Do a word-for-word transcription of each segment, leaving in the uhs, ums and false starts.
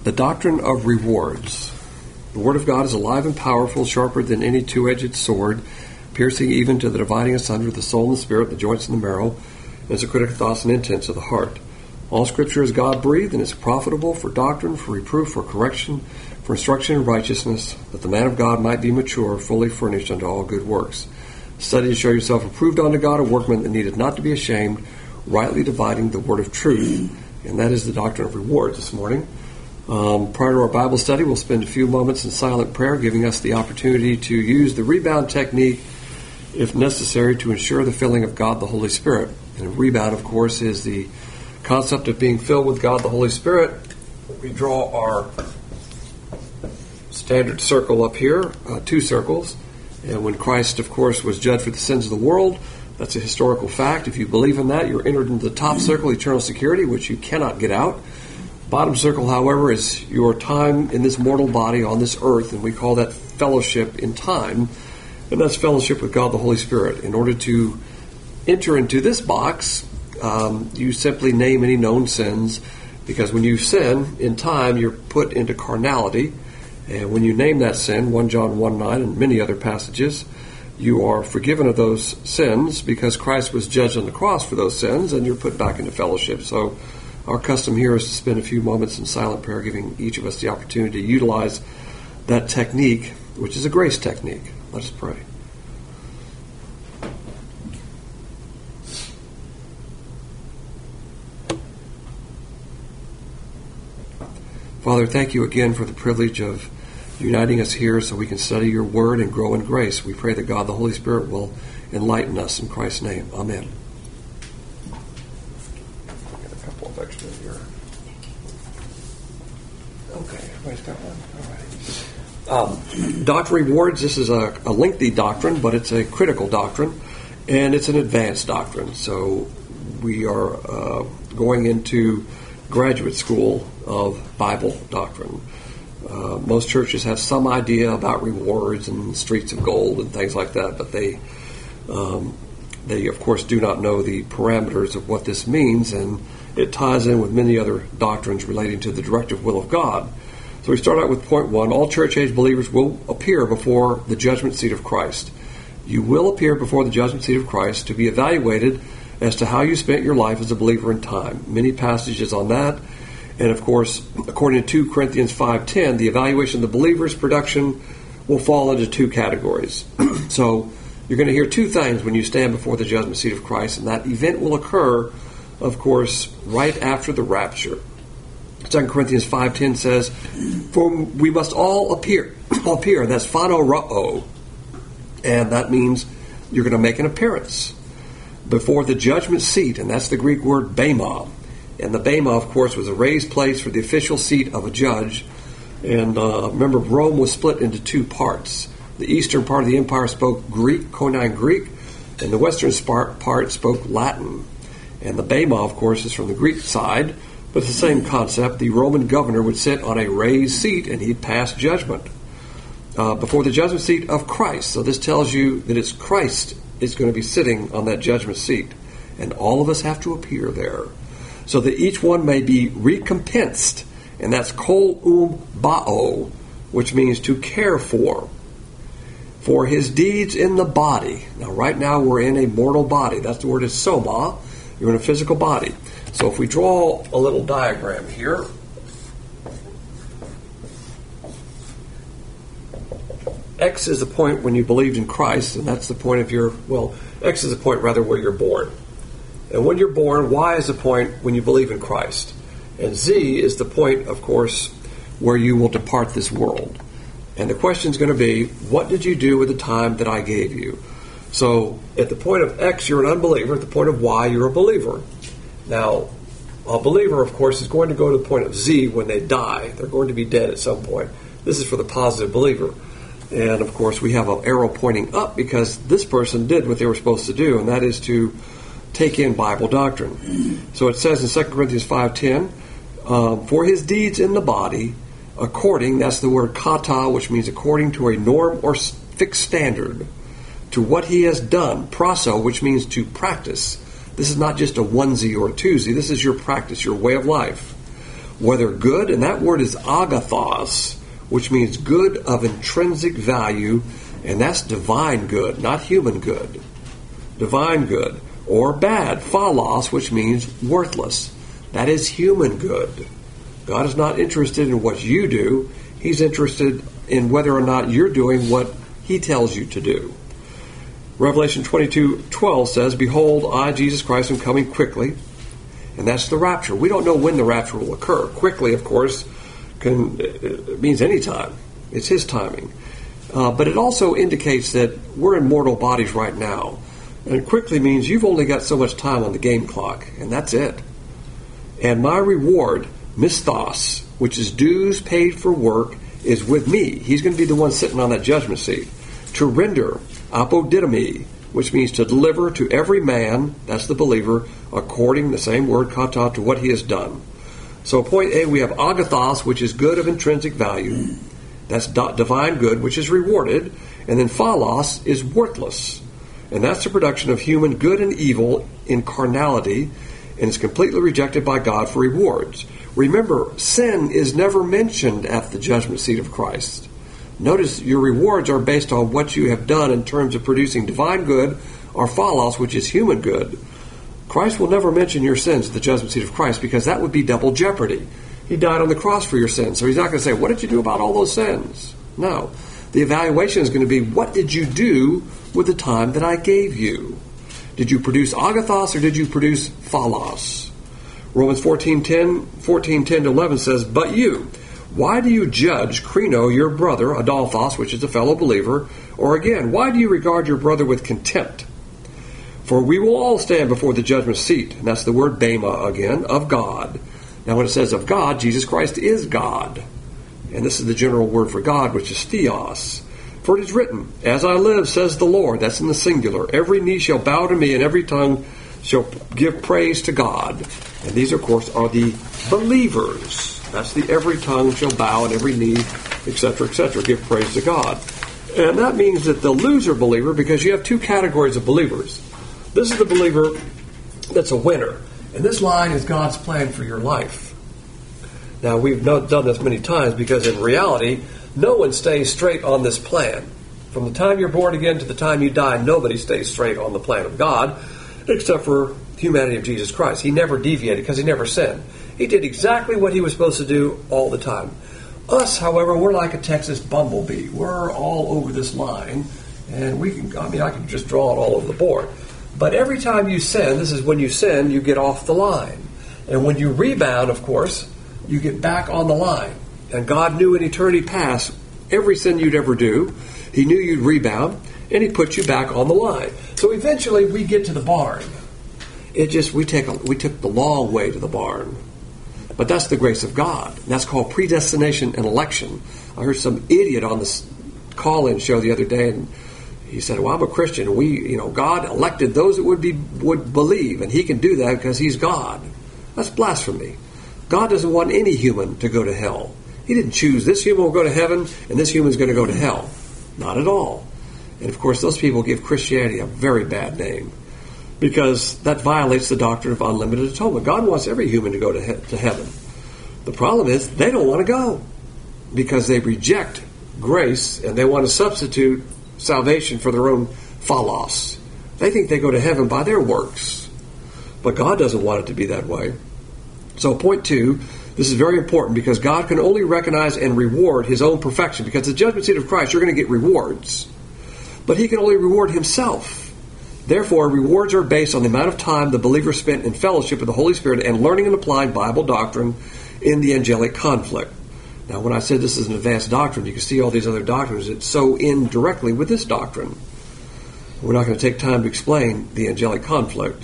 The doctrine of rewards. The Word of God is alive and powerful, sharper than any two-edged sword, piercing even to the dividing asunder of the soul and the spirit, the joints and the marrow, and is a critic of thoughts and intents of the heart. All Scripture is God-breathed and is profitable for doctrine, for reproof, for correction, for instruction in righteousness, that the man of God might be mature, fully furnished unto all good works. Study to show yourself approved unto God, a workman that needeth not to be ashamed, rightly dividing the word of truth. And that is the doctrine of rewards this morning. Um, prior to our Bible study, we'll spend a few moments in silent prayer, giving us the opportunity to use the rebound technique, if necessary, to ensure the filling of God the Holy Spirit. And a rebound, of course, is the concept of being filled with God the Holy Spirit. We draw our standard circle up here, uh, two circles. And when Christ, of course, was judged for the sins of the world, that's a historical fact. If you believe in that, you're entered into the top circle, eternal security, which you cannot get out. Bottom circle, however, is your time in this mortal body on this earth, and we call that fellowship in time, and that's fellowship with God the Holy Spirit. In order to enter into this box, um, you simply name any known sins, because when you sin in time, you're put into carnality, and when you name that sin, First John one nine and many other passages, you are forgiven of those sins because Christ was judged on the cross for those sins, and you're put back into fellowship. So our custom here is to spend a few moments in silent prayer, giving each of us the opportunity to utilize that technique, which is a grace technique. Let us pray. Father, thank you again for the privilege of uniting us here so we can study your word and grow in grace. We pray that God, the Holy Spirit, will enlighten us in Christ's name. Amen. Extra here. Okay, everybody's got one? All right. Um, doctrine rewards, this is a, a lengthy doctrine, but it's a critical doctrine, and it's an advanced doctrine. So we are uh, going into graduate school of Bible doctrine. Uh, most churches have some idea about rewards and streets of gold and things like that, but they, um, they of course, do not know the parameters of what this means, and it ties in with many other doctrines relating to the directive will of God. So we start out with point one. All church-age believers will appear before the judgment seat of Christ. You will appear before the judgment seat of Christ to be evaluated as to how you spent your life as a believer in time. Many passages on that. And of course, according to Second Corinthians five ten, the evaluation of the believer's production will fall into two categories. So you're going to hear two things when you stand before the judgment seat of Christ, and that event will occur, of course, right after the rapture. Second Corinthians five ten says, "For we must all appear." appear, that's phanorao. And that means you're going to make an appearance before the judgment seat, and that's the Greek word bema. And the bema, of course, was a raised place for the official seat of a judge. And uh, remember, Rome was split into two parts. The eastern part of the empire spoke Greek, Koine Greek, and the western part spoke Latin. And the bema, of course, is from the Greek side, but it's the same concept. The Roman governor would sit on a raised seat, and he'd pass judgment uh, before the judgment seat of Christ. So this tells you that it's Christ is going to be sitting on that judgment seat, and all of us have to appear there, so that each one may be recompensed, and that's kol um bao, which means to care for, for his deeds in the body. Now, right now we're in a mortal body. That's the word is soma. You're in a physical body. So if we draw a little diagram here, X is the point when you believed in Christ, and that's the point of your, well, X is the point rather where you're born. And when you're born, Y is the point when you believe in Christ. And Z is the point, of course, where you will depart this world. And the question is going to be, what did you do with the time that I gave you? So at the point of X, you're an unbeliever. At the point of Y, you're a believer. Now, a believer, of course, is going to go to the point of Z when they die. They're going to be dead at some point. This is for the positive believer. And, of course, we have an arrow pointing up because this person did what they were supposed to do, and that is to take in Bible doctrine. So it says in Second Corinthians five ten, um, for his deeds in the body, according, that's the word kata, which means according to a norm or fixed standard, to what he has done, praso, which means to practice. This is not just a onesie or a twosie. This is your practice, your way of life. whether good, and that word is agathos, which means good of intrinsic value, and that's divine good, not human good. Divine good. Or bad, phalos, which means worthless. That is human good. God is not interested in what you do. He's interested in whether or not you're doing what He tells you to do. Revelation twenty-two twelve says, "Behold, I, Jesus Christ, am coming quickly." And that's the rapture. We don't know when the rapture will occur. Quickly, of course, can it means any time. It's His timing. Uh, but it also indicates that we're in mortal bodies right now. And quickly means you've only got so much time on the game clock, and that's it. And my reward, misthos, which is dues paid for work, is with me. He's going to be the one sitting on that judgment seat. To render, apodidomi, which means to deliver to every man, that's the believer, according, the same word, kata, to what he has done. So point A, we have agathos, which is good of intrinsic value. That's divine good, which is rewarded. And then phalos is worthless. And that's the production of human good and evil in carnality, and is completely rejected by God for rewards. Remember, sin is never mentioned at the judgment seat of Christ. Notice your rewards are based on what you have done in terms of producing divine good or phalos, which is human good. Christ will never mention your sins at the judgment seat of Christ, because that would be double jeopardy. He died on the cross for your sins, so He's not going to say, what did you do about all those sins? No. The evaluation is going to be, what did you do with the time that I gave you? Did you produce agathos or did you produce phalos? Romans fourteen ten, fourteen ten to eleven says, "But you, why do you judge Crino, your brother, Adolphos, which is a fellow believer? Or again, why do you regard your brother with contempt? For we will all stand before the judgment seat," and that's the word bema again, "of God." Now when it says of God, Jesus Christ is God. And this is the general word for God, which is theos. "For it is written, as I live, says the Lord," that's in the singular, "every knee shall bow to me, and every tongue shall give praise to God." And these, of course, are the believers. That's the every tongue shall bow, and every knee, et cetera, et cetera, give praise to God. And that means that the loser believer, because you have two categories of believers. This is the believer that's a winner. And this line is God's plan for your life. Now, we've not done this many times, because in reality, no one stays straight on this plan. From the time you're born again to the time you die, nobody stays straight on the plan of God, except for the humanity of Jesus Christ. He never deviated because He never sinned. He did exactly what He was supposed to do all the time. Us, however, we're like a Texas bumblebee. We're all over this line, and we can, I mean, I can just draw it all over the board. But every time you sin, this is when you sin, you get off the line. And when you rebound, of course, you get back on the line. And God knew in eternity past every sin you'd ever do. He knew you'd rebound, and He put you back on the line. So eventually we get to the barn. It just, we take a, we took the long way to the barn. But that's the grace of God. That's called predestination and election. I heard some idiot on this call-in show the other day, and he said, "Well, I'm a Christian. We, you know, God elected those that would be would believe, and He can do that because He's God." That's blasphemy. God doesn't want any human to go to hell. He didn't choose this human will go to heaven and this human is going to go to hell. Not at all. And of course, those people give Christianity a very bad name, because that violates the doctrine of unlimited atonement. God wants every human to go to, he- to heaven. The problem is they don't want to go, because they reject grace and they want to substitute salvation for their own phalos. They think they go to heaven by their works. But God doesn't want it to be that way. So point two, this is very important, because God can only recognize and reward His own perfection. Because the judgment seat of Christ, you're going to get rewards. But He can only reward Himself. Therefore, rewards are based on the amount of time the believer spent in fellowship with the Holy Spirit and learning and applying Bible doctrine in the angelic conflict. Now, when I said this is an advanced doctrine, you can see all these other doctrines that sew in directly with this doctrine. We're not going to take time to explain the angelic conflict.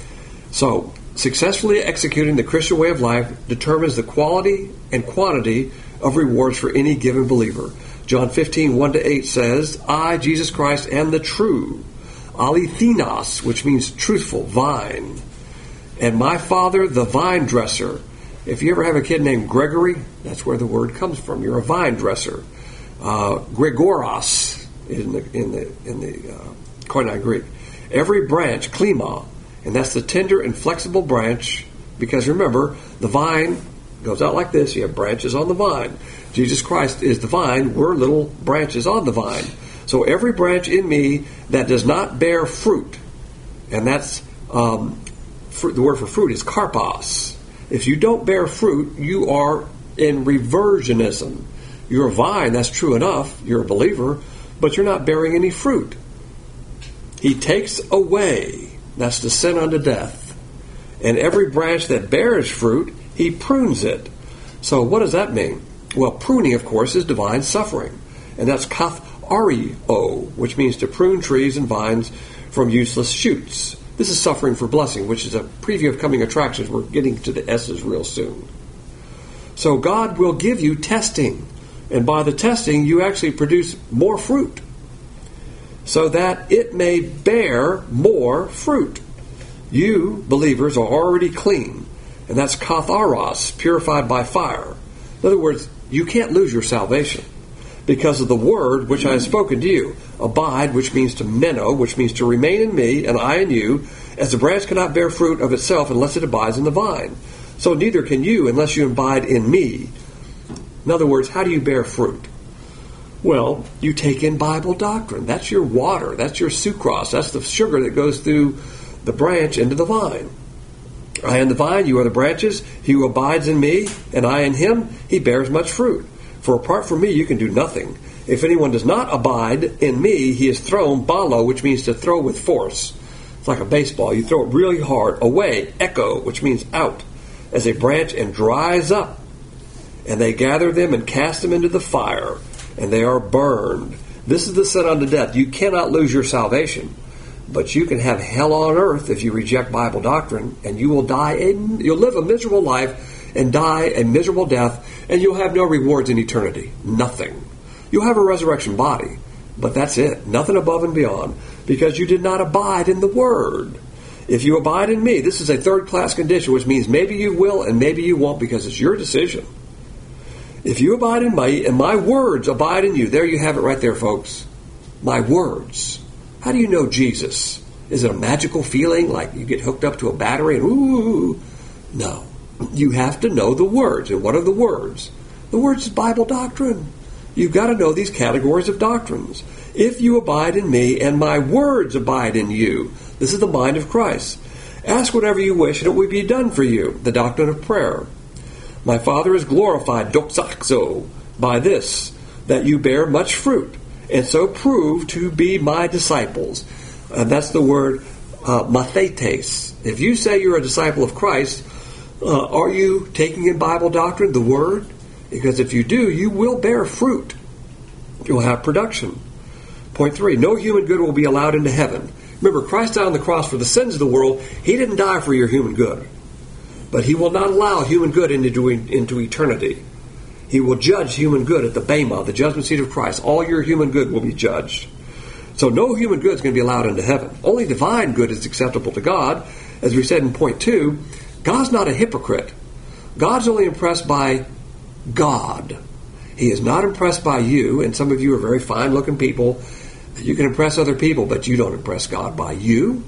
So, successfully executing the Christian way of life determines the quality and quantity of rewards for any given believer. John fifteen, one to eight says, "I, Jesus Christ, am the true Alethenos," which means truthful, vine, "and my Father the vine dresser." If you ever have a kid named Gregory, that's where the word comes from. You're a vine dresser. Uh, Gregoros in the in the in the uh, Koine Greek. Every branch, klima, and that's the tender and flexible branch, because remember, the vine, goes out like this. You have branches on the vine. Jesus Christ is the vine. We're little branches on the vine. So every branch in me that does not bear fruit, and that's um, fruit, the word for fruit is karpos. If you don't bear fruit, you are in reversionism. You're a vine, that's true enough. You're a believer, but you're not bearing any fruit. He takes away, that's the sin unto death. And every branch that bears fruit, he prunes it. So what does that mean? Well, pruning, of course, is divine suffering. And that's kathario, which means to prune trees and vines from useless shoots. This is suffering for blessing, which is a preview of coming attractions. We're getting to the S's real soon. So God will give you testing. And by the testing, you actually produce more fruit, so that it may bear more fruit. You, believers, are already clean. And that's katharos, purified by fire. In other words, you can't lose your salvation because of the word which I have spoken to you. Abide, which means to meno, which means to remain in me, and I in you, as the branch cannot bear fruit of itself unless it abides in the vine. So neither can you unless you abide in me. In other words, how do you bear fruit? Well, you take in Bible doctrine. That's your water. That's your sucrose. That's the sugar that goes through the branch into the vine. I am the vine, you are the branches. He who abides in me, and I in him, he bears much fruit. For apart from me, you can do nothing. If anyone does not abide in me, he is thrown, balo, which means to throw with force. It's like a baseball. You throw it really hard, away, echo, which means out, as a branch, and dries up. And they gather them and cast them into the fire, and they are burned. This is the sin unto death. You cannot lose your salvation, but you can have hell on earth if you reject Bible doctrine, and you will die. In, you'll live a miserable life and die a miserable death, and you'll have no rewards in eternity. Nothing. You'll have a resurrection body, but that's it. Nothing above and beyond, because you did not abide in the Word. If you abide in me, this is a third-class condition, which means maybe you will and maybe you won't, because it's your decision. If you abide in me, and my words abide in you, there you have it right there, folks. My words. How do you know Jesus? Is it a magical feeling like you get hooked up to a battery and ooh? No. You have to know the words. And what are the words? The words is Bible doctrine. You've got to know these categories of doctrines. If you abide in me and my words abide in you. This is the mind of Christ. Ask whatever you wish and it will be done for you. The doctrine of prayer. My Father is glorified, doxaxo, by this, that you bear much fruit, and so prove to be my disciples. And that's the word uh, mathetes. If you say you're a disciple of Christ, uh, are you taking in Bible doctrine, the Word? Because if you do, you will bear fruit. You'll have production. Point three, no human good will be allowed into heaven. Remember, Christ died on the cross for the sins of the world. He didn't die for your human good. But he will not allow human good into, into eternity. He will judge human good at the Bema, the judgment seat of Christ. All your human good will be judged. So no human good is going to be allowed into heaven. Only divine good is acceptable to God. As we said in point two, God's not a hypocrite. God's only impressed by God. He is not impressed by you, and some of you are very fine-looking people. You can impress other people, but you don't impress God by you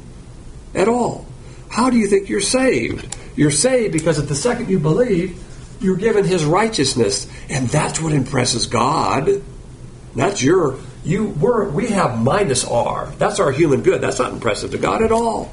at all. How do you think you're saved? You're saved because at the second you believe, you're given his righteousness, and that's what impresses God. That's your you. We're, we have minus R. That's our human good. That's not impressive to God at all.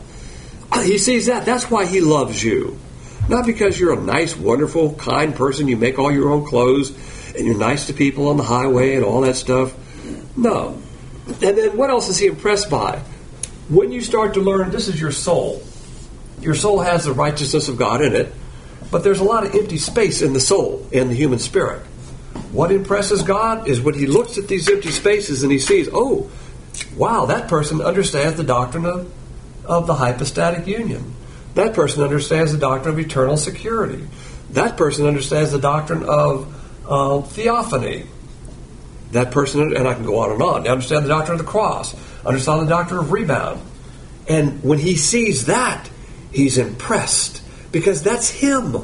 He sees that. That's why he loves you, not because you're a nice, wonderful, kind person. You make all your own clothes, and you're nice to people on the highway and all that stuff. No. And then what else is he impressed by? When you start to learn, this is your soul. Your soul has the righteousness of God in it, but there's a lot of empty space in the soul, in the human spirit. What impresses God is when he looks at these empty spaces and he sees, oh, wow, that person understands the doctrine of, of the hypostatic union. That person understands the doctrine of eternal security. That person understands the doctrine of uh, theophany. That person, and I can go on and on, they understand the doctrine of the cross, understand the doctrine of rebound. And when he sees that, he's impressed, because that's him.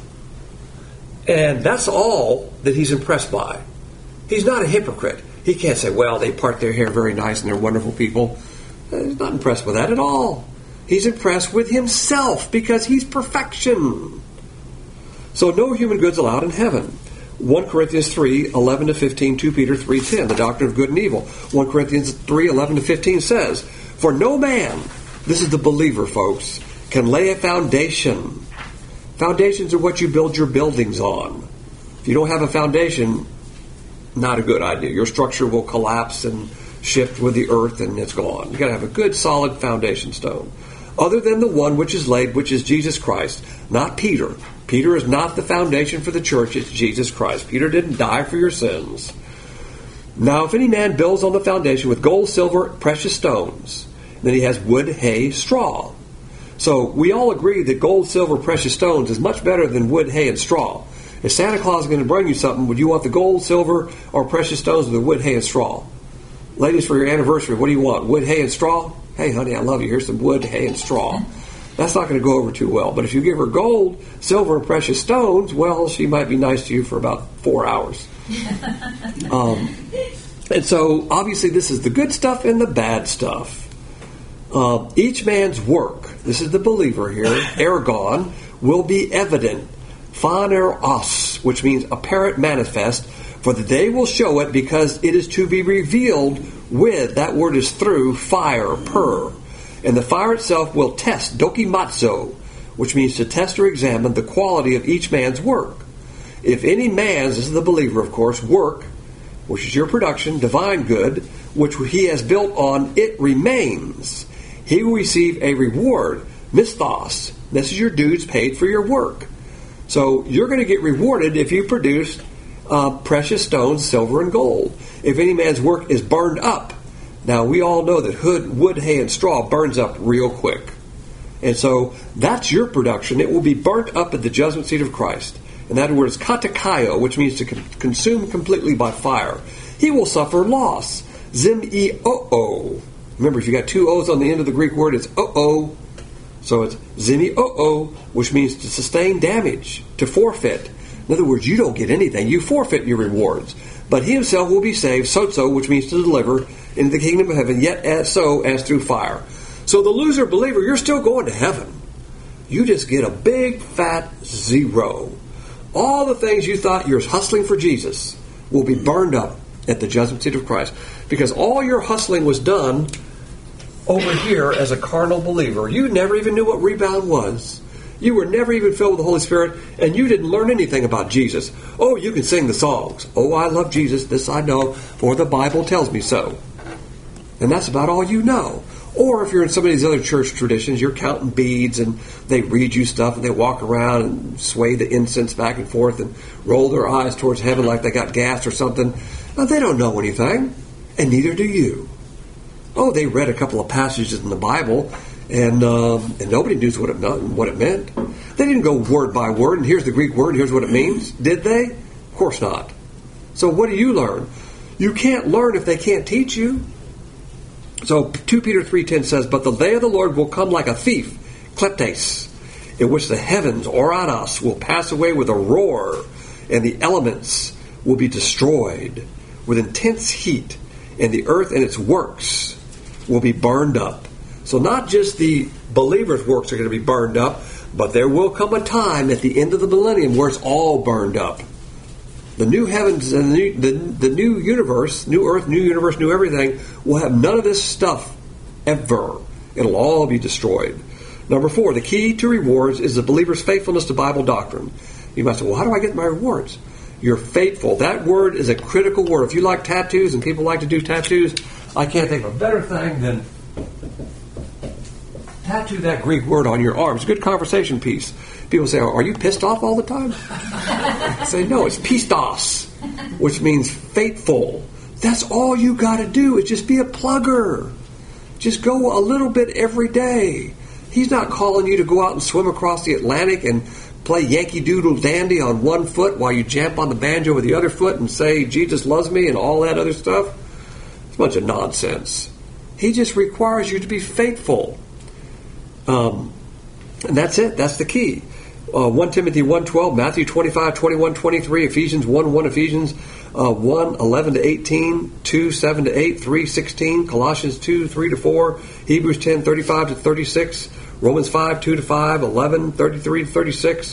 And that's all that he's impressed by. He's not a hypocrite. He can't say, well, they part their hair very nice and they're wonderful people. He's not impressed with that at all. He's impressed with himself, because he's perfection. So no human goods allowed in heaven. First Corinthians three, eleven to fifteen, Second Peter three, ten, the doctrine of good and evil. First Corinthians three, eleven to fifteen says, for no man, this is the believer, folks, can lay a foundation. Foundations are what you build your buildings on. If you don't have a foundation, not a good idea. Your structure will collapse and shift with the earth and it's gone. You've got to have a good, solid foundation stone. Other than the one which is laid, which is Jesus Christ, not Peter. Peter is not the foundation for the church, it's Jesus Christ. Peter didn't die for your sins. Now, if any man builds on the foundation with gold, silver, precious stones, then he has wood, hay, straw. So we all agree that gold, silver, precious stones is much better than wood, hay, and straw. If Santa Claus is going to bring you something, would you want the gold, silver, or precious stones, or the wood, hay, and straw? Ladies, for your anniversary, what do you want? Wood, hay, and straw? Hey, honey, I love you. Here's some wood, hay, and straw. That's not going to go over too well. But if you give her gold, silver, and precious stones, well, she might be nice to you for about four hours. um, and so, obviously, this is the good stuff and the bad stuff. Uh, each man's work, this is the believer here, ergon, will be evident, phaneros, which means apparent, manifest, for the day will show it because it is to be revealed with, that word is through, fire, per. And the fire itself will test, dokimazo, which means to test or examine the quality of each man's work. If any man's, this is the believer of course, work, which is your production, divine good, which he has built on, it remains, he will receive a reward, misthos. This is your dues paid for your work. So you're going to get rewarded if you produce uh, precious stones, silver, and gold. If any man's work is burned up, now we all know that hood, wood, hay, and straw burns up real quick. And so that's your production. It will be burnt up at the judgment seat of Christ. And that word is katakayo, which means to con- consume completely by fire. He will suffer loss. Zim-e-o-o. Remember, if you got two O's on the end of the Greek word, it's o-o. So it's zim-e-o-o, which means to sustain damage, to forfeit. In other words, you don't get anything. You forfeit your rewards. But he himself will be saved, sozo, which means to deliver, into the kingdom of heaven, yet as so as through fire. So the loser believer, you're still going to heaven. You just get a big fat zero. All the things you thought you're hustling for Jesus will be burned up at the judgment seat of Christ. Because all your hustling was done over here as a carnal believer. You never even knew what rebound was. You were never even filled with the Holy Spirit, and you didn't learn anything about Jesus. Oh, you can sing the songs. Oh, I love Jesus, this I know, for the Bible tells me so. And that's about all you know. Or if you're in some of these other church traditions, you're counting beads, and they read you stuff, and they walk around and sway the incense back and forth and roll their eyes towards heaven like they got gas or something. Now, they don't know anything, and neither do you. Oh, they read a couple of passages in the Bible, and um, and nobody knew what it, what it meant. They didn't go word by word, and here's the Greek word, and here's what it means. Did they? Of course not. So what do you learn? You can't learn if they can't teach you. So Second Peter three ten says, but the day of the Lord will come like a thief, kleptes, in which the heavens, oranos, will pass away with a roar, and the elements will be destroyed with intense heat, and the earth and its works will be burned up. So not just the believers' works are going to be burned up, but there will come a time at the end of the millennium where it's all burned up. The new heavens and the new, the, the new universe, new earth, new universe, new everything, will have none of this stuff ever. It'll all be destroyed. Number four, the key to rewards is the believer's faithfulness to Bible doctrine. You might say, well, how do I get my rewards? You're faithful. That word is a critical word. If you like tattoos and people like to do tattoos, I can't think of a better thing than tattoo that Greek word on your arm. It's a good conversation piece. People say, are you pissed off all the time? I say, no, it's pistos, which means faithful. That's all you got to do is just be a plugger. Just go a little bit every day. He's not calling you to go out and swim across the Atlantic and play Yankee Doodle Dandy on one foot while you jump on the banjo with the other foot and say, Jesus loves me and all that other stuff. It's a bunch of nonsense. He just requires you to be faithful. Um, and that's it. That's the key. Uh, First Timothy one twelve, Matthew twenty-five, twenty-one, twenty-three, Ephesians one one, Ephesians uh, one eleven to eighteen, two seven to eight, three sixteen, Colossians two three to four, Hebrews ten thirty-five to thirty-six, Romans five two to five, eleven thirty-three to thirty-six,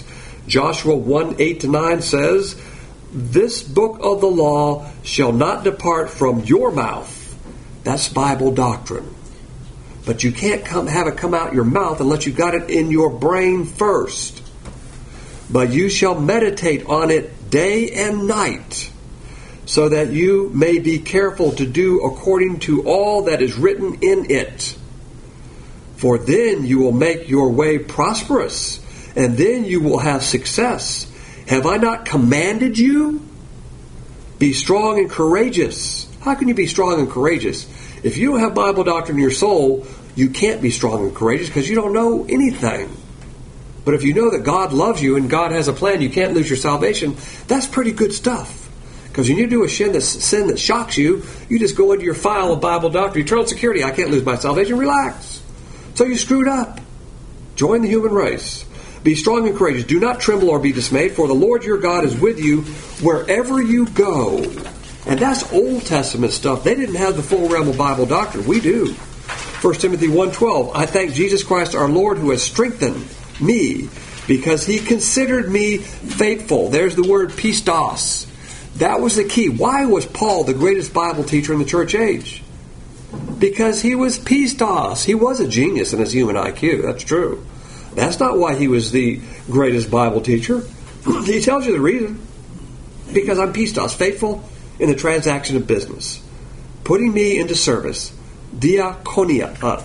Joshua one, eight to nine says, "This book of the law shall not depart from your mouth." That's Bible doctrine. But you can't come have it come out your mouth unless you got it in your brain first. "But you shall meditate on it day and night, so that you may be careful to do according to all that is written in it. For then you will make your way prosperous, and then you will have success. Have I not commanded you? Be strong and courageous." How can you be strong and courageous? If you don't have Bible doctrine in your soul, you can't be strong and courageous because you don't know anything. But if you know that God loves you and God has a plan, you can't lose your salvation, that's pretty good stuff. Because when you do a sin that, sin that shocks you, you just go into your file of Bible doctrine, eternal security, I can't lose my salvation, relax. So you screwed up. Join the human race. "Be strong and courageous. Do not tremble or be dismayed, for the Lord your God is with you wherever you go." And that's Old Testament stuff. They didn't have the full realm of Bible doctrine. We do. First Timothy one twelve, "I thank Jesus Christ our Lord who has strengthened me because he considered me faithful." There's the word pistos. That was the key. Why was Paul the greatest Bible teacher in the church age? Because he was pistos. He was a genius in his human I Q. That's true. That's not why he was the greatest Bible teacher. He tells you the reason. Because I'm pistos, faithful in the transaction of business, putting me into service, diakonia, uh,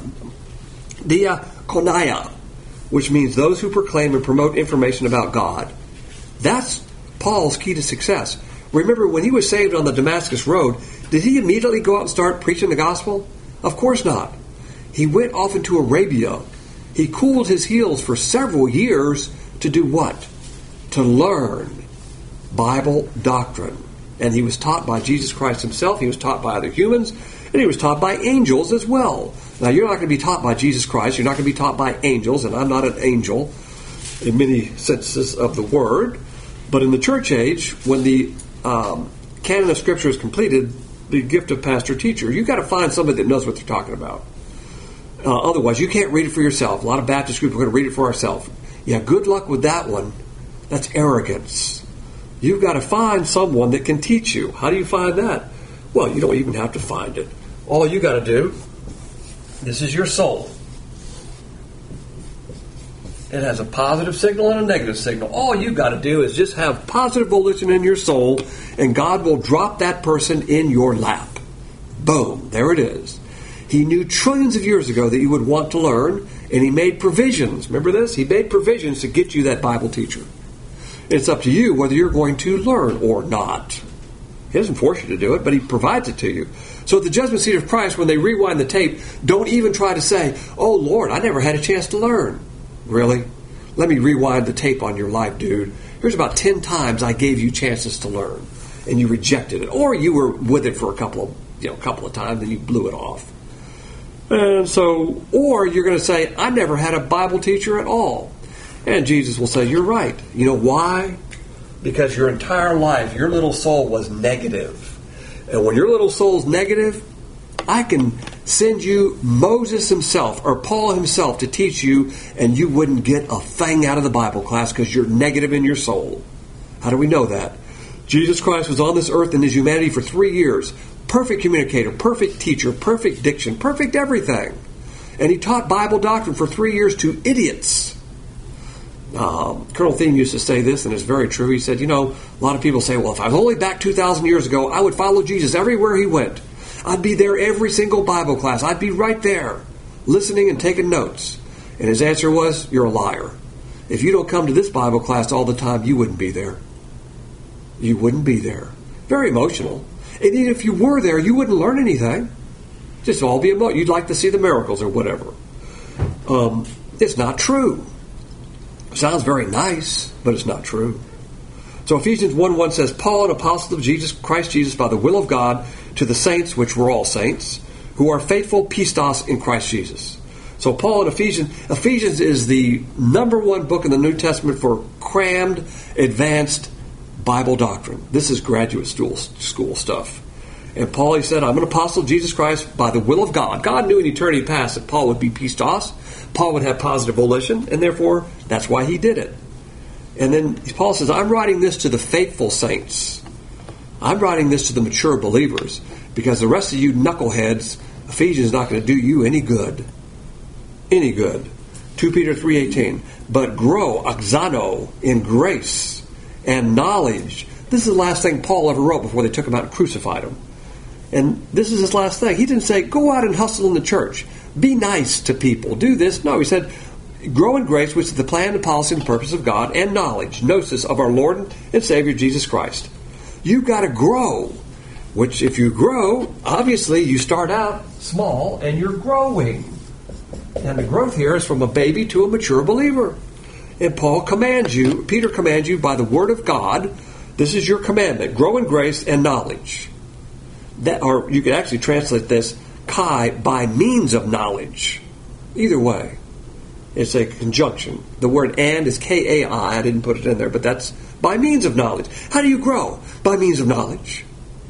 diakonia, which means those who proclaim and promote information about God. That's Paul's key to success. Remember, when he was saved on the Damascus Road, did he immediately go out and start preaching the gospel? Of course not. He went off into Arabia. He cooled his heels for several years to do what? To learn Bible doctrine. And he was taught by Jesus Christ himself. He was taught by other humans. And he was taught by angels as well. Now, you're not going to be taught by Jesus Christ. You're not going to be taught by angels. And I'm not an angel in many senses of the word. But in the church age, when the um, canon of Scripture is completed, the gift of pastor-teacher, you've got to find somebody that knows what they're talking about. Uh, otherwise, you can't read it for yourself. A lot of Baptist groups are going to read it for ourselves. Yeah, good luck with that one. That's arrogance. You've got to find someone that can teach you. How do you find that? Well, you don't even have to find it. All you got to do, this is your soul. It has a positive signal and a negative signal. All you got to do is just have positive volition in your soul, and God will drop that person in your lap. Boom, there it is. He knew trillions of years ago that you would want to learn, and he made provisions. Remember this? He made provisions to get you that Bible teacher. It's up to you whether you're going to learn or not. He doesn't force you to do it, but he provides it to you. So at the judgment seat of Christ, when they rewind the tape, don't even try to say, "Oh, Lord, I never had a chance to learn." Really? Let me rewind the tape on your life, dude. Here's about ten times I gave you chances to learn, and you rejected it. Or you were with it for a couple of, you know, couple of times, and you blew it off. And so, or you're going to say, "I never had a Bible teacher at all." And Jesus will say, "You're right." You know why? Because your entire life, your little soul was negative. And when your little soul's negative, I can send you Moses himself or Paul himself to teach you, and you wouldn't get a thing out of the Bible class because you're negative in your soul. How do we know that? Jesus Christ was on this earth in his humanity for three years. Perfect communicator, perfect teacher, perfect diction, perfect everything. And he taught Bible doctrine for three years to idiots. Um, Colonel Thiem used to say this, and it's very true. He said, you know, a lot of people say, well, if I was only back two thousand years ago, I would follow Jesus everywhere he went. I'd be there every single Bible class. I'd be right there, listening and taking notes. And his answer was, you're a liar. If you don't come to this Bible class all the time, you wouldn't be there. You wouldn't be there. Very emotional. And even if you were there, you wouldn't learn anything. Just all be emotional. You'd like to see the miracles or whatever. Um, it's not true. Sounds very nice, but it's not true. So Ephesians one one says, Paul, an apostle of Jesus Christ Jesus, by the will of God, to the saints, which were all saints, who are faithful pistos in Christ Jesus. So Paul in Ephesians, Ephesians is the number one book in the New Testament for crammed, advanced Bible doctrine. This is graduate school, school stuff. And Paul, he said, I'm an apostle of Jesus Christ by the will of God. God knew in eternity past that Paul would be pistos. Paul would have positive volition, and therefore, that's why he did it. And then Paul says, I'm writing this to the faithful saints. I'm writing this to the mature believers, because the rest of you knuckleheads, Ephesians is not going to do you any good. Any good. Second Peter three eighteen. But grow, axano, in grace and knowledge. This is the last thing Paul ever wrote before they took him out and crucified him. And this is his last thing. He didn't say, go out and hustle in the church. Be nice to people. Do this. No, he said, grow in grace, which is the plan, the policy, and the purpose of God, and knowledge, gnosis of our Lord and Savior, Jesus Christ. You've got to grow. Which, if you grow, obviously you start out small and you're growing. And the growth here is from a baby to a mature believer. And Paul commands you, Peter commands you by the word of God, this is your commandment, grow in grace and knowledge. That, or you could actually translate this, kai, by means of knowledge. Either way. It's a conjunction. The word and is K A I. I didn't put it in there, but that's by means of knowledge. How do you grow? By means of knowledge.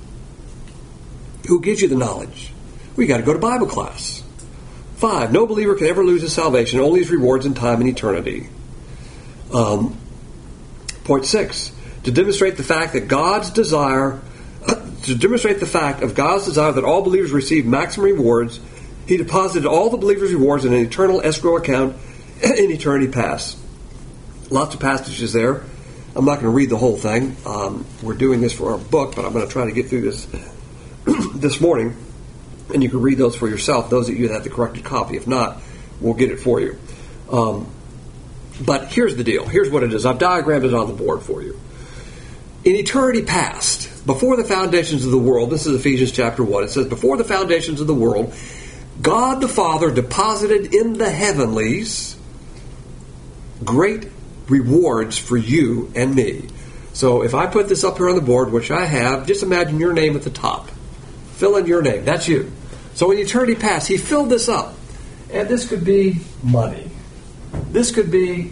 Who gives you the knowledge? We got to go to Bible class. Five, no believer can ever lose his salvation, only his rewards in time and eternity. Um, point six, to demonstrate the fact that God's desire, to demonstrate the fact of God's desire that all believers receive maximum rewards, he deposited all the believers' rewards in an eternal escrow account in eternity past. Lots of passages there. I'm not going to read the whole thing. Um, we're doing this for our book, but I'm going to try to get through this this morning, and you can read those for yourself, those of you that have the corrected copy. If not, we'll get it for you. Um, but here's the deal. Here's what it is. I've diagrammed it on the board for you. In eternity past, before the foundations of the world, this is Ephesians chapter one, it says, before the foundations of the world, God the Father deposited in the heavenlies great rewards for you and me. So if I put this up here on the board, which I have, just imagine your name at the top. Fill in your name. That's you. So in eternity past, he filled this up. And this could be money. This could be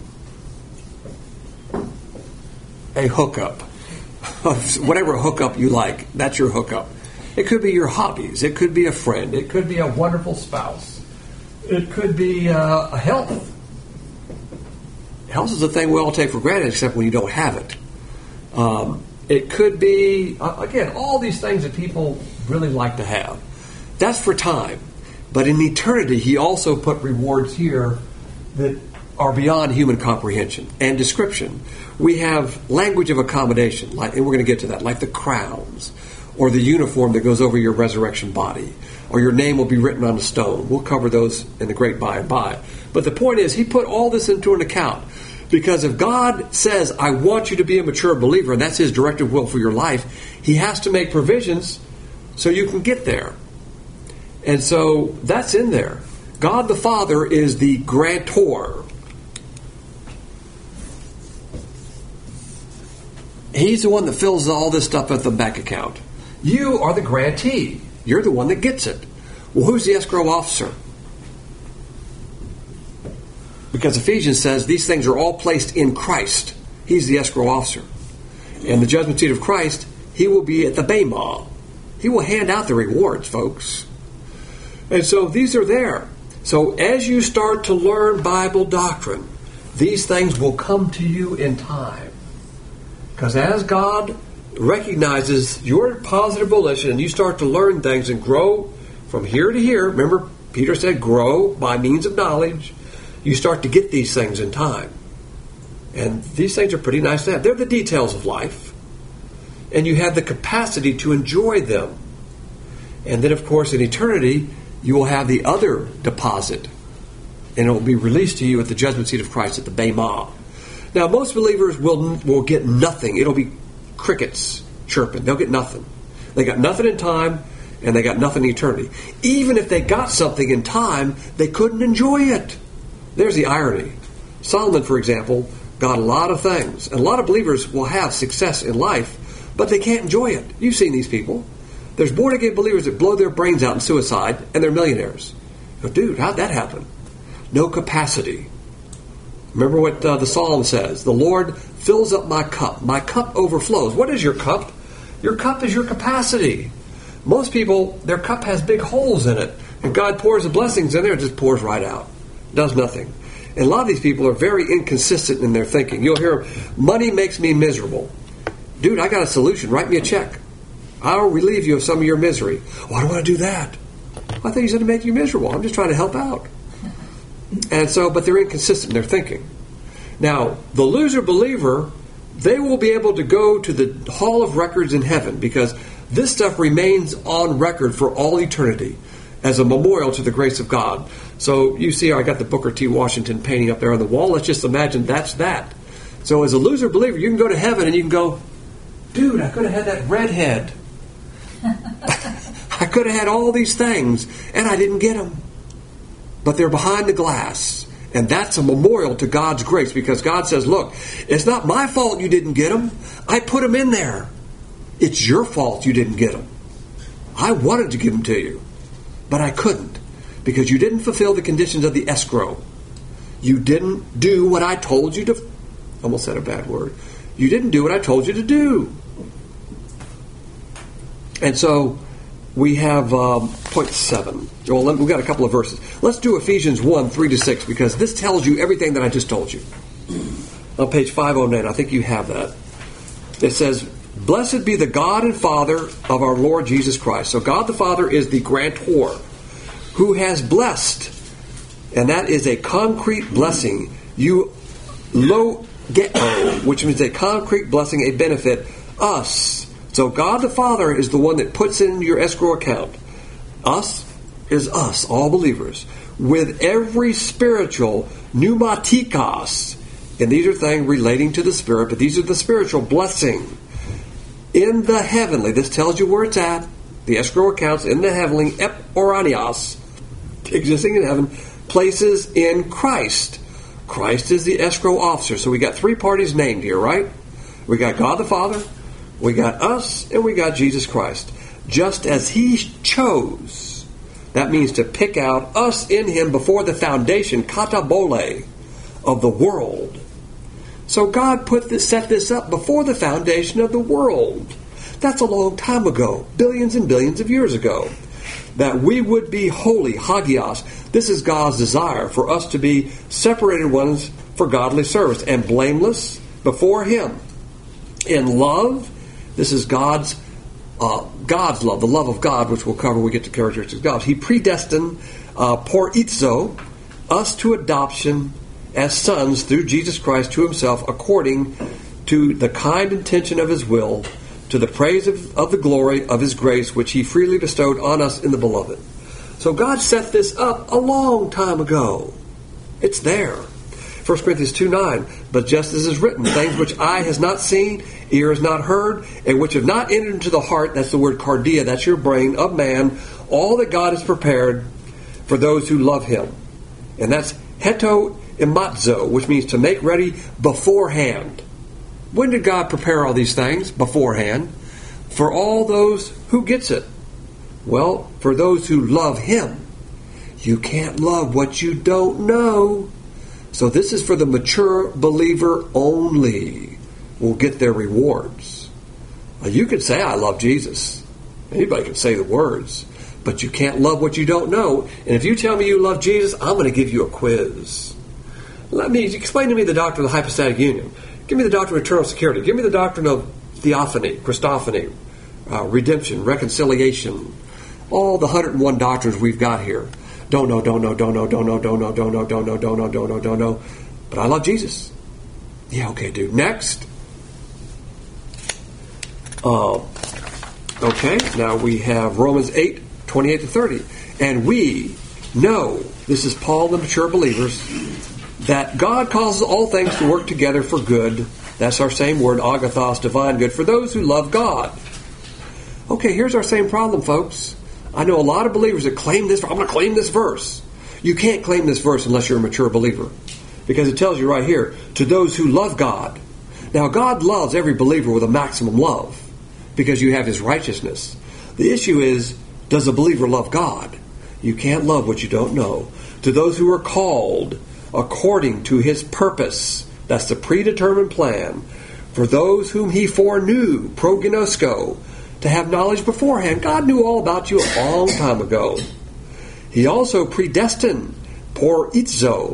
a hookup. Whatever hookup you like, that's your hookup. It could be your hobbies. It could be a friend. It could be a wonderful spouse. It could be uh, a health. Health is a thing we all take for granted, except when you don't have it. Um, it could be, uh, again, all these things that people really like to have. That's for time. But in eternity, he also put rewards here that are beyond human comprehension and description. We have language of accommodation, like, and we're going to get to that, like the crowns, or the uniform that goes over your resurrection body, or your name will be written on a stone. We'll cover those in the great by and by. But the point is, he put all this into an account. Because if God says, I want you to be a mature believer, and that's his directive will for your life, he has to make provisions so you can get there. And so that's in there. God the Father is the grantor. He's the one that fills all this stuff at the bank account. You are the grantee. You're the one that gets it. Well, who's the escrow officer? Because Ephesians says these things are all placed in Christ. He's the escrow officer. And the judgment seat of Christ, he will be at the Bema. He will hand out the rewards, folks. And so these are there. So as you start to learn Bible doctrine, these things will come to you in time. Because as God recognizes your positive volition and you start to learn things and grow from here to here, remember Peter said grow by means of knowledge, you start to get these things in time. And these things are pretty nice to have. They're the details of life. And you have the capacity to enjoy them. And then, of course, in eternity, you will have the other deposit. And it will be released to you at the judgment seat of Christ at the Bema. Now, most believers will, will get nothing. It'll be crickets chirping. They'll get nothing. They got nothing in time, and they got nothing in eternity. Even if they got something in time, they couldn't enjoy it. There's the irony. Solomon, for example, got a lot of things. And a lot of believers will have success in life, but they can't enjoy it. You've seen these people. There's born-again believers that blow their brains out in suicide, and they're millionaires. You go, dude, how'd that happen? No capacity. Remember what uh, the Psalm says. The Lord fills up my cup. My cup overflows. What is your cup? Your cup is your capacity. Most people, their cup has big holes in it. And God pours the blessings in there, it just pours right out. Does nothing. And a lot of these people are very inconsistent in their thinking. You'll hear them, money makes me miserable. Dude, I got a solution. Write me a check. I'll relieve you of some of your misery. Oh, I don't want to do that. I thought you said to make you miserable. I'm just trying to help out. And so, but they're inconsistent in their thinking. Now, the loser believer, they will be able to go to the Hall of Records in heaven because this stuff remains on record for all eternity as a memorial to the grace of God. So you see, I got the Booker T. Washington painting up there on the wall. Let's just imagine that's that. So as a loser believer, you can go to heaven and you can go, dude, I could have had that redhead. I could have had all these things, and I didn't get them. But they're behind the glass. And that's a memorial to God's grace because God says, look, it's not my fault you didn't get them. I put them in there. It's your fault you didn't get them. I wanted to give them to you, but I couldn't because you didn't fulfill the conditions of the escrow. You didn't do what I told you to... Almost said a bad word. You didn't do what I told you to do. And so we have um, point seven. Well, we've got a couple of verses. Let's do Ephesians one, three to six, because this tells you everything that I just told you. On page five oh nine, I think you have that. It says, blessed be the God and Father of our Lord Jesus Christ. So God the Father is the grantor who has blessed, and that is a concrete blessing. You lo get, which means a concrete blessing, a benefit, us. So God the Father is the one that puts in your escrow account. Us is us, all believers, with every spiritual pneumatikos. And these are things relating to the Spirit, but these are the spiritual blessing. In the heavenly, this tells you where it's at, the escrow accounts in the heavenly, eporanios, existing in heaven, places in Christ. Christ is the escrow officer. So we got three parties named here, right? We got God the Father, we got us, and we got Jesus Christ. Just as He chose, that means to pick out us in Him before the foundation, katabole, of the world. So God put this, set this up before the foundation of the world. That's a long time ago, billions and billions of years ago. That we would be holy, hagios. This is God's desire, for us to be separated ones for godly service and blameless before Him. In love, this is God's uh, God's love, the love of God, which we'll cover when we get to characteristics of God. He predestined uh, por itzo, us to adoption as sons through Jesus Christ to Himself, according to the kind intention of His will, to the praise of, of the glory of His grace, which He freely bestowed on us in the Beloved. So God set this up a long time ago. It's there. First Corinthians two nine, but just as is written, things which eye has not seen, ear has not heard, and which have not entered into the heart, that's the word cardia, that's your brain, of man, all that God has prepared for those who love Him. And that's heto imazo, which means to make ready beforehand. When did God prepare all these things? Beforehand. For all those who gets it. Well, for those who love Him. You can't love what you don't know. So this is for the mature believer only. Will get their rewards. Now, you could say, I love Jesus. Anybody can say the words. But you can't love what you don't know. And if you tell me you love Jesus, I'm going to give you a quiz. Let me explain to me the doctrine of the hypostatic union. Give me the doctrine of eternal security. Give me the doctrine of theophany, Christophany, uh, redemption, reconciliation. All the one hundred one doctrines we've got here. Don't know, don't know, don't know, don't know, don't know, don't know, don't know, don't know, don't know, don't know. But I love Jesus. Yeah, okay, dude. Next. Uh, okay, now we have Romans eight, twenty-eight to thirty. And we know, this is Paul, the mature believers, that God causes all things to work together for good. That's our same word, agathos, divine good, for those who love God. Okay, here's our same problem, folks. I know a lot of believers that claim this. I'm going to claim this verse. You can't claim this verse unless you're a mature believer, because it tells you right here, to those who love God. Now, God loves every believer with a maximum love, because you have His righteousness. The issue is, does a believer love God? You can't love what you don't know. To those who are called according to His purpose, that's the predetermined plan, for those whom He foreknew, prognosko, to have knowledge beforehand. God knew all about you a long time ago. He also predestined, por itzo,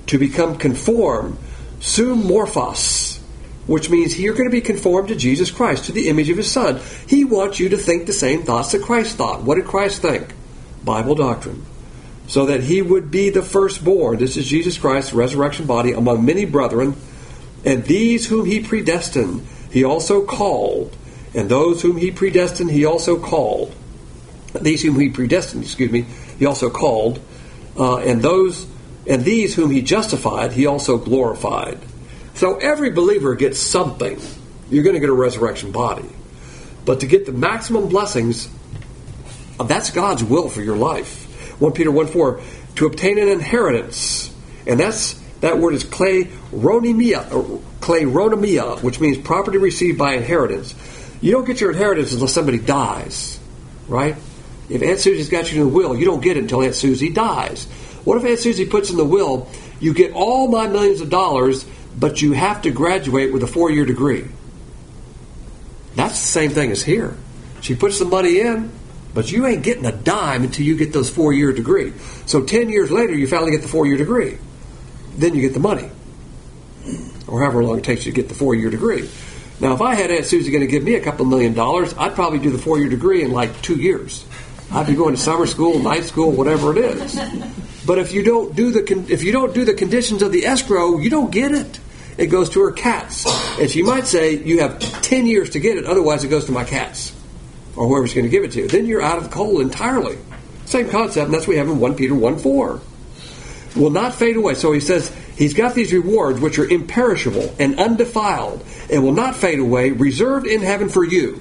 to become conformed, zoomorphos, which means you're going to be conformed to Jesus Christ, to the image of His Son. He wants you to think the same thoughts that Christ thought. What did Christ think? Bible doctrine. So that He would be the firstborn. This is Jesus Christ's resurrection body among many brethren. And these whom He predestined, He also called. And those whom He predestined, He also called. These whom He predestined, excuse me, He also called. Uh, and those and these whom He justified, He also glorified. So every believer gets something. You're going to get a resurrection body. But to get the maximum blessings, that's God's will for your life. First Peter one four, to obtain an inheritance. And that's that word is kleronomia, kleronomia, which means property received by inheritance. You don't get your inheritance unless somebody dies, right? If Aunt Susie's got you in the will, you don't get it until Aunt Susie dies. What if Aunt Susie puts in the will, you get all my millions of dollars, but you have to graduate with a four-year degree? That's the same thing as here. She puts the money in, but you ain't getting a dime until you get those four-year degree. So ten years later, you finally get the four-year degree. Then you get the money. Or however long it takes you to get the four-year degree. Now, if I had Aunt Susie going to give me a couple million dollars, I'd probably do the four-year degree in like two years. I'd be going to summer school, night school, whatever it is. But if you don't do the con- if you don't do the conditions of the escrow, you don't get it. It goes to her cats. And she might say, you have ten years to get it, otherwise it goes to my cats. Or whoever's going to give it to you. Then you're out of the cold entirely. Same concept, and that's what we have in First Peter one four. Will not fade away. So he says, He's got these rewards which are imperishable and undefiled and will not fade away, reserved in heaven for you.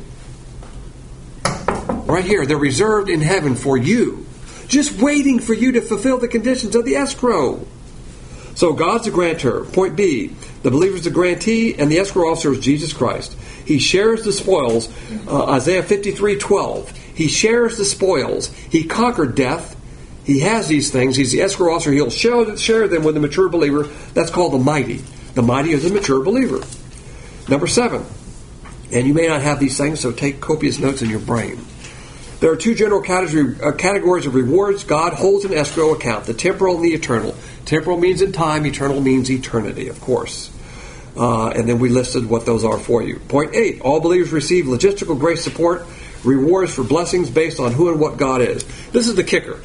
Right here, they're reserved in heaven for you. Just waiting for you to fulfill the conditions of the escrow. So God's the grantor. Point B, the believer is the grantee and the escrow officer is Jesus Christ. He shares the spoils. Uh, Isaiah fifty-three twelve. He shares the spoils. He conquered death. He has these things. He's the escrow officer. He'll share, share them with the mature believer. That's called the mighty. The mighty is the mature believer. Number seven. And you may not have these things, so take copious notes in your brain. There are two general category, uh, categories of rewards God holds in escrow account, the temporal and the eternal. Temporal means in time, eternal means eternity, of course. Uh, and then we listed what those are for you. Point eight, all believers receive logistical grace support, rewards for blessings based on who and what God is. This is the kicker.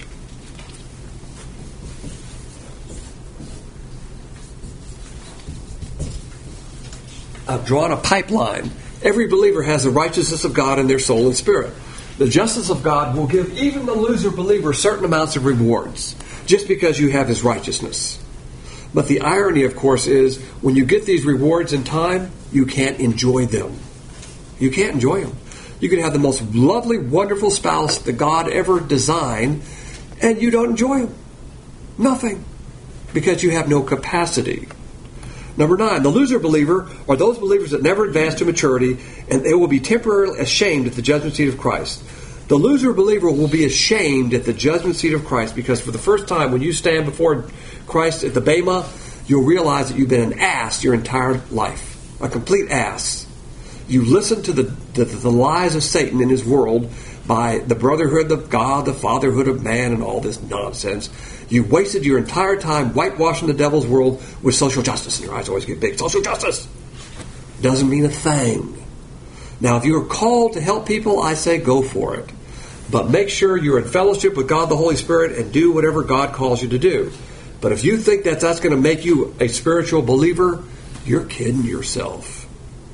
I've drawn a pipeline. Every believer has the righteousness of God in their soul and spirit. The justice of God will give even the loser believer certain amounts of rewards, just because you have His righteousness. But the irony, of course, is when you get these rewards in time, you can't enjoy them. You can't enjoy them. You can have the most lovely, wonderful spouse that God ever designed, and you don't enjoy them. Nothing. Because you have no capacity. Number nine, the loser believer are those believers that never advance to maturity, and they will be temporarily ashamed at the judgment seat of Christ. The loser believer will be ashamed at the judgment seat of Christ, because for the first time when you stand before Christ at the Bema, you'll realize that you've been an ass your entire life. A complete ass. You listened to the, the, the lies of Satan in his world by the brotherhood of God, the fatherhood of man, and all this nonsense. You wasted your entire time whitewashing the devil's world with social justice. And your eyes always get big. Social justice doesn't mean a thing. Now, if you're called to help people, I say go for it. But make sure you're in fellowship with God the Holy Spirit and do whatever God calls you to do. But if you think that that's going to make you a spiritual believer, you're kidding yourself.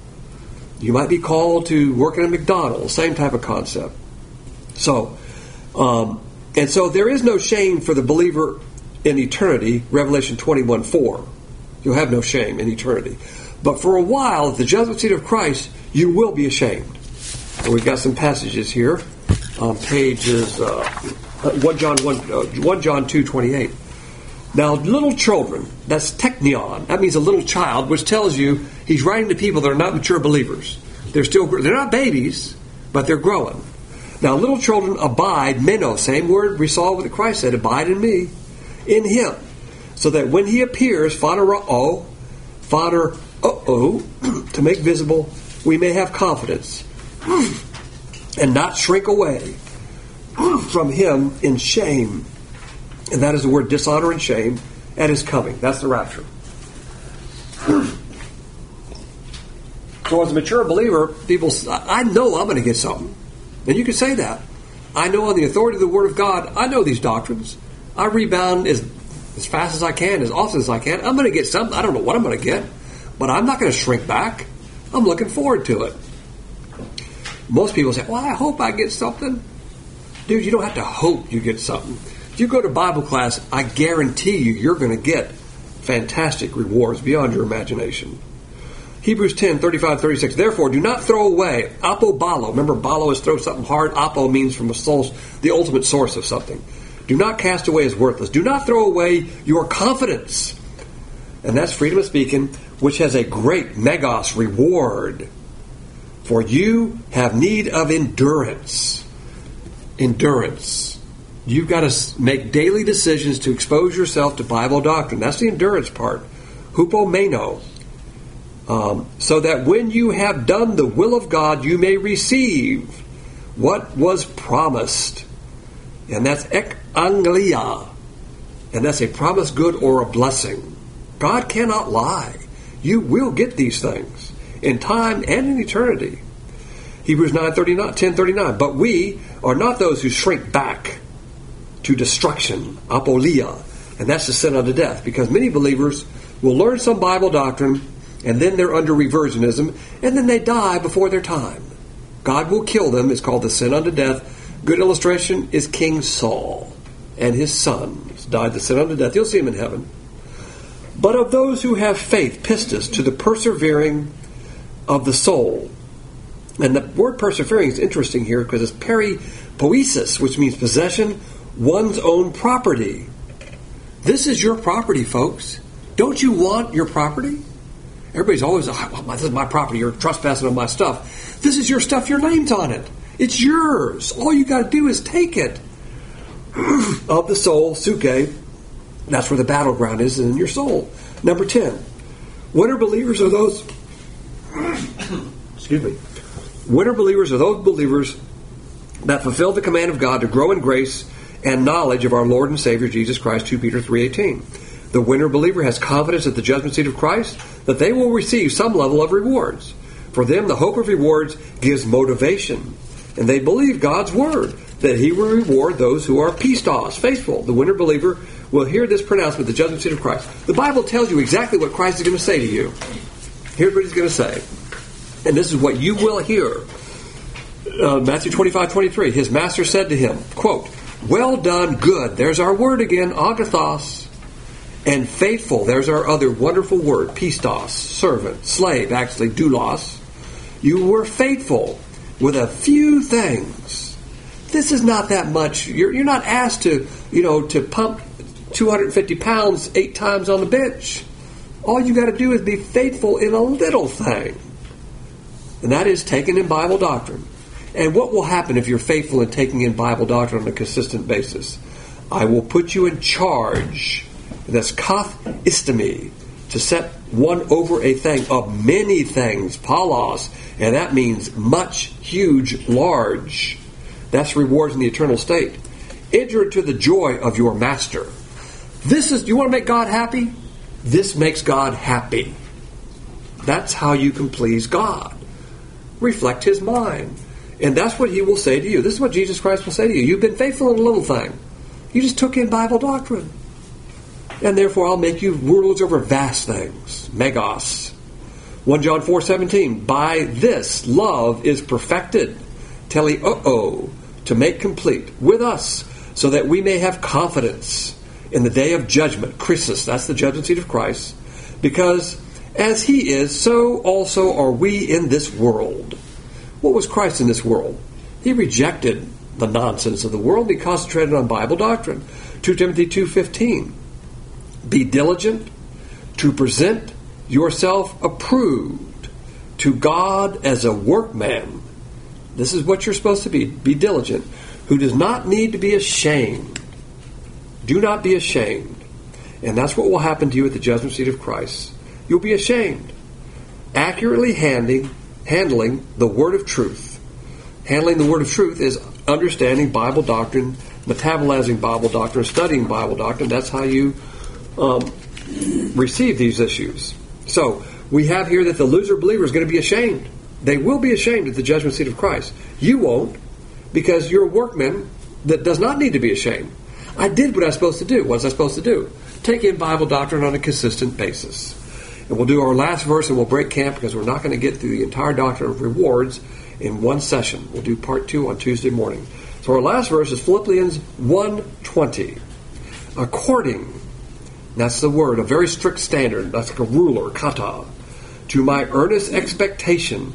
You might be called to work at a McDonald's, same type of concept. So, um, and so there is no shame for the believer in eternity, Revelation twenty-one four. You'll have no shame in eternity. But for a while, at the judgment seat of Christ, you will be ashamed. And we've got some passages here on pages uh, First John one, uh, First John two twenty-eight. Now, little children, that's teknion. That means a little child, which tells you he's writing to people that are not mature believers. They're still they're not babies, but they're growing. Now, little children, abide, meno, same word we saw what Christ said, abide in me, in Him, so that when He appears, phaneroo, phaner uh-oh, to make visible, we may have confidence and not shrink away from Him in shame. And that is the word dishonor and shame at his coming. That's the rapture. So as a mature believer, people, I know I'm going to get something. And you can say that. I know on the authority of the Word of God, I know these doctrines. I rebound as, as fast as I can, as often as I can. I'm going to get something. I don't know what I'm going to get. But I'm not going to shrink back. I'm looking forward to it. Most people say, well, I hope I get something. Dude, you don't have to hope you get something. If you go to Bible class, I guarantee you, you're going to get fantastic rewards beyond your imagination. Hebrews ten, thirty-five, thirty-six. Therefore, do not throw away apobalo. Remember, balo is throw something hard. Apo means from a source, the ultimate source of something. Do not cast away as worthless. Do not throw away your confidence. And that's freedom of speaking, which has a great megas reward. For you have need of endurance. Endurance. You've got to make daily decisions to expose yourself to Bible doctrine. That's the endurance part. Hupomeno. Um, so that when you have done the will of God, you may receive what was promised. And that's ek anglia. And that's a promised good or a blessing. God cannot lie. You will get these things in time and in eternity. Hebrews nine thirty-nine, ten thirty-nine. But we are not those who shrink back to destruction, apolia. And that's the sin unto death. Because many believers will learn some Bible doctrine, and then they're under reversionism, and then they die before their time. God will kill them. It's called the sin unto death. Good illustration is King Saul and his sons died the sin unto death. You'll see him in heaven. But of those who have faith, pistis, to the persevering of the soul. And the word persevering is interesting here because it's peripoiesis, which means possession, one's own property. This is your property, folks. Don't you want your property? Everybody's always, oh, this is my property. You're trespassing on my stuff. This is your stuff. Your name's on it. It's yours. All you got to do is take it. Of the soul, suke. That's where the battleground is, in your soul. Number ten. What are believers are those... excuse me. What are believers are those believers that fulfill the command of God to grow in grace and knowledge of our Lord and Savior Jesus Christ, Second Peter three eighteen. The winner believer has confidence at the judgment seat of Christ that they will receive some level of rewards. For them, the hope of rewards gives motivation. And they believe God's word, that he will reward those who are pistos, faithful. The winner believer will hear this pronouncement, the judgment seat of Christ. The Bible tells you exactly what Christ is going to say to you. Here's what he's going to say. And this is what you will hear. Uh, Matthew twenty-five twenty-three. His master said to him, quote, well done, good. There's our word again, agathos. And faithful, there's our other wonderful word, pistos, servant, slave, actually, doulos. You were faithful with a few things. This is not that much. You're, you're not asked to, you know, to pump two hundred fifty pounds eight times on the bench. All you got to do is be faithful in a little thing. And that is taking in Bible doctrine. And what will happen if you're faithful in taking in Bible doctrine on a consistent basis? I will put you in charge. That's kath istemi, to set one over a thing of many things, palos, and that means much, huge, large. That's rewards in the eternal state. Enter into the joy of your master. This is, you want to make God happy? This makes God happy. That's how you can please God. Reflect his mind. And that's what he will say to you. This is what Jesus Christ will say to you. You've been faithful in a little thing. You just took in Bible doctrine. And therefore I'll make you rulers over vast things. Megos. First John four seventeen. By this love is perfected. Teleoo. To make complete. With us. So that we may have confidence in the day of judgment. Christus. That's the judgment seat of Christ. Because as he is, so also are we in this world. What was Christ in this world? He rejected the nonsense of the world. He concentrated on Bible doctrine. Second Timothy two fifteen. Be diligent to present yourself approved to God as a workman. This is what you're supposed to be. Be diligent. Who does not need to be ashamed. Do not be ashamed. And that's what will happen to you at the judgment seat of Christ. You'll be ashamed. Accurately handling, handling the word of truth. Handling the word of truth is understanding Bible doctrine, metabolizing Bible doctrine, studying Bible doctrine. That's how you um, receive these issues. So we have here that the loser believer is going to be ashamed. They will be ashamed at the judgment seat of Christ. You won't, because you're a workman that does not need to be ashamed. I did what I was supposed to do. What was I supposed to do? Take in Bible doctrine on a consistent basis. And we'll do our last verse and we'll break camp because we're not going to get through the entire doctrine of rewards in one session. We'll do part two on Tuesday morning. So our last verse is Philippians one twenty. According, that's the word, a very strict standard, that's like a ruler, kata, to my earnest expectation,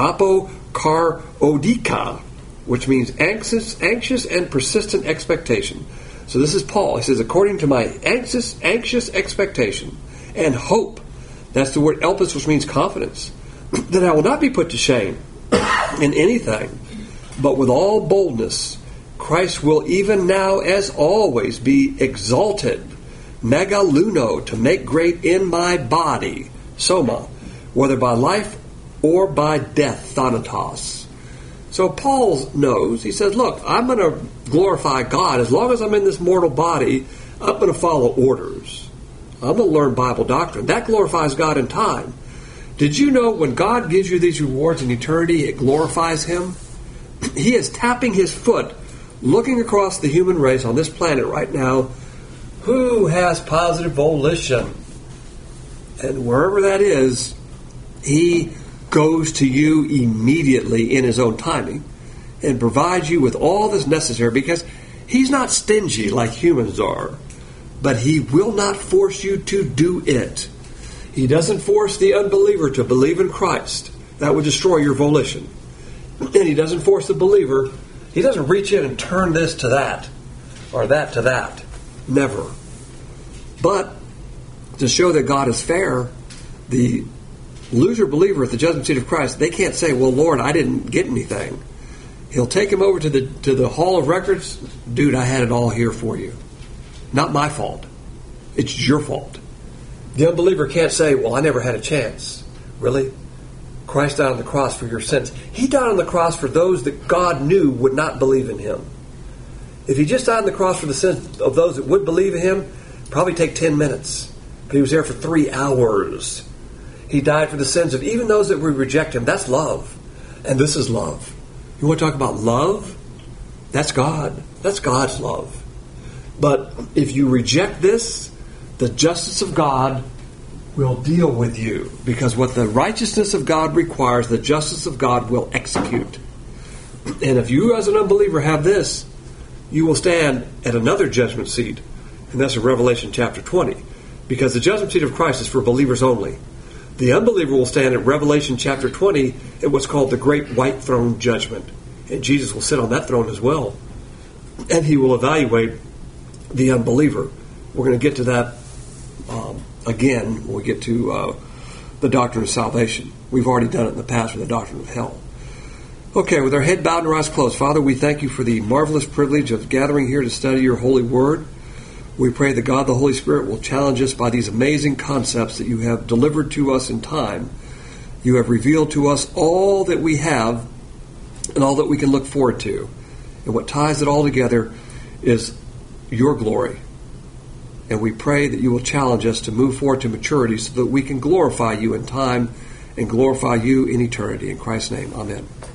apokarodika, which means anxious, anxious and persistent expectation. So this is Paul. He says, according to my anxious, anxious expectation and hope, that's the word elpis, which means confidence, that I will not be put to shame in anything, but with all boldness, Christ will even now as always be exalted, megaluno, to make great in my body, soma, whether by life or by death, thanatos. So Paul knows, he says, look, I'm going to glorify God. As long as I'm in this mortal body, I'm going to follow orders. I'm going to learn Bible doctrine. That glorifies God in time. Did you know when God gives you these rewards in eternity, it glorifies Him? He is tapping His foot, looking across the human race on this planet right now, who has positive volition. And wherever that is, He goes to you immediately in His own timing and provides you with all that's necessary, because He's not stingy like humans are, but He will not force you to do it. He doesn't force the unbeliever to believe in Christ. That would destroy your volition. And He doesn't force the believer. He doesn't reach in and turn this to that or that to that. Never. But to show that God is fair, the loser believer at the judgment seat of Christ, they can't say, well, Lord, I didn't get anything. He'll take him over to the to the hall of records. Dude, I had it all here for you. Not my fault. It's your fault. The unbeliever can't say, well, I never had a chance. Really? Christ died on the cross for your sins. He died on the cross for those that God knew would not believe in Him. If He just died on the cross for the sins of those that would believe in Him, probably take ten minutes. But He was there for three hours. He died for the sins of even those that would reject Him. That's love. And this is love. You want to talk about love? That's God. That's God's love. But if you reject this, the justice of God will deal with you. Because what the righteousness of God requires, the justice of God will execute. And if you as an unbeliever have this, you will stand at another judgment seat. And that's in Revelation chapter twenty. Because the judgment seat of Christ is for believers only. The unbeliever will stand at Revelation chapter twenty at what's called the Great White Throne Judgment. And Jesus will sit on that throne as well. And He will evaluate the unbeliever. We're going to get to that um, again when we get to uh, the doctrine of salvation. We've already done it in the past with the doctrine of hell. Okay, with our head bowed and our eyes closed, Father, we thank You for the marvelous privilege of gathering here to study Your holy word. We pray that God the Holy Spirit will challenge us by these amazing concepts that You have delivered to us in time. You have revealed to us all that we have and all that we can look forward to. And what ties it all together is Your glory. And we pray that You will challenge us to move forward to maturity so that we can glorify You in time and glorify You in eternity. In Christ's name, amen.